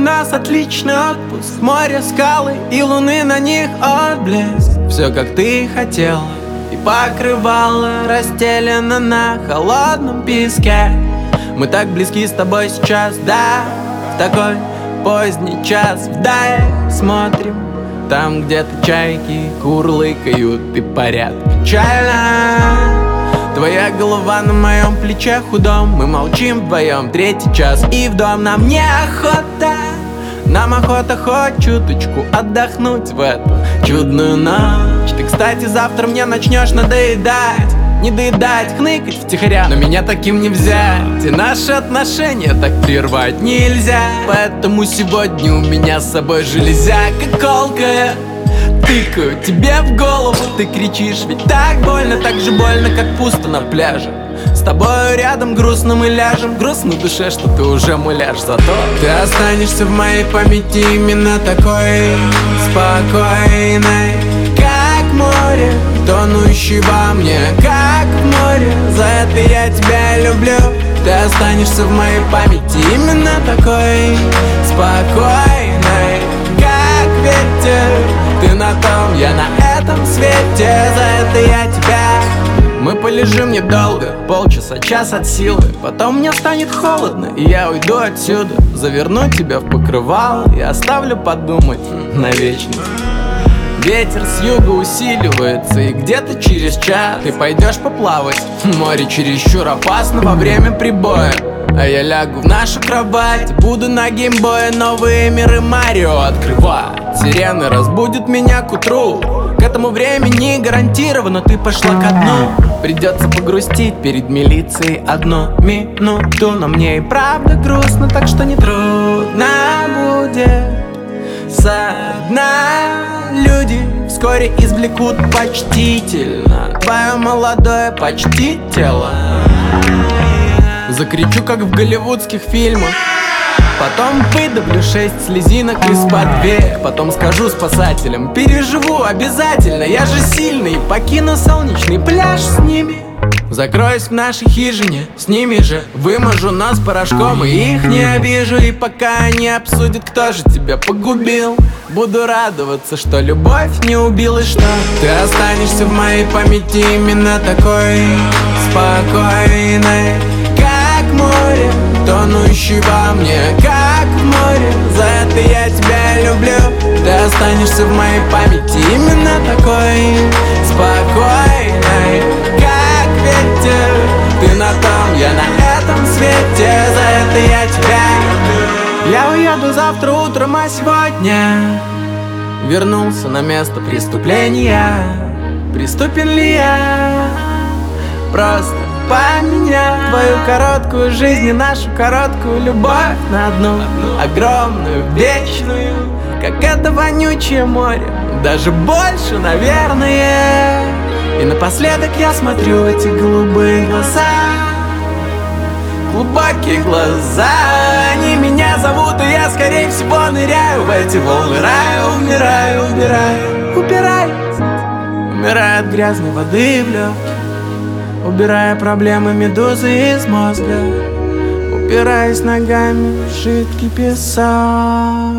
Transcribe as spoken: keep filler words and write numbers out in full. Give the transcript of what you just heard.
нас отличный отпуск. Море, скалы и луны, на них отблеск. Все как ты хотела, и покрывало расстелено на холодном песке. Мы так близки с тобой сейчас, да, в такой поздний час вдаль смотрим. Там где-то чайки курлыкают и парят печально. Твоя голова на моем плече худом. Мы молчим вдвоем третий час, и в дом нам неохота. Нам охота хоть чуточку отдохнуть в эту чудную ночь. Ты, кстати, завтра мне начнешь надоедать. Не доедать, хныкать втихаря, но меня таким не взять. И наши отношения так прервать нельзя. Поэтому сегодня у меня с собой железяка колкая. Тыкаю тебе в голову, ты кричишь, ведь так больно, так же больно, как пусто на пляже. С тобой рядом грустно мы ляжем, грустно в душе, что ты уже муляж. Зато ты останешься в моей памяти именно такой спокойной, как море, тонущий во мне, как в море. За это я тебя люблю. Ты останешься в моей памяти именно такой спокойной, как ветер. Ты на том, я на этом свете. За это я тебя. Мы полежим недолго, полчаса, час от силы. Потом мне станет холодно, и я уйду отсюда. Заверну тебя в покрывало и оставлю подумать на вечность. Ветер с юга усиливается, и где-то через час ты пойдешь поплавать. Море чересчур опасно во время прибоя. А я лягу в нашу кровать, буду на геймбое новые миры Марио открывать. Сирены разбудят меня к утру. К этому времени гарантированно ты пошла ко дну. Придется погрустить перед милицией одну минуту. Но мне и правда грустно, так что не трудно будет со дна. Люди вскоре извлекут почтительно твое молодое почти тело. Закричу, как в голливудских фильмах. Потом выдавлю шесть слезинок из-под век. Потом скажу спасателям: переживу обязательно, я же сильный. Покину солнечный пляж с ними. Закроюсь в нашей хижине, с ними же вымажу нос порошком и их не обижу. И пока они обсудят, кто же тебя погубил, буду радоваться, что любовь не убила, что ты останешься в моей памяти именно такой спокойной, как море, тонущий во мне, как в море. За это я тебя люблю. Ты останешься в моей памяти именно такой спокойной, как ветер. Ты на том, я на этом свете. За это я тебя люблю. Я уеду завтра утром, а сегодня вернулся на место преступления. Приступен ли я? Просто поменять твою короткую жизнь и нашу короткую любовь на одну огромную, вечную, как это вонючее море, даже больше, наверное. И напоследок я смотрю в эти голубые глаза, глубокие глаза. Они меня зовут, и я, скорее всего, ныряю в эти волны рая. Умираю, умираю, убираюсь, умираю от грязной воды в лёгкие, убирая проблемы медузы из мозга, упираясь ногами в жидкий песок.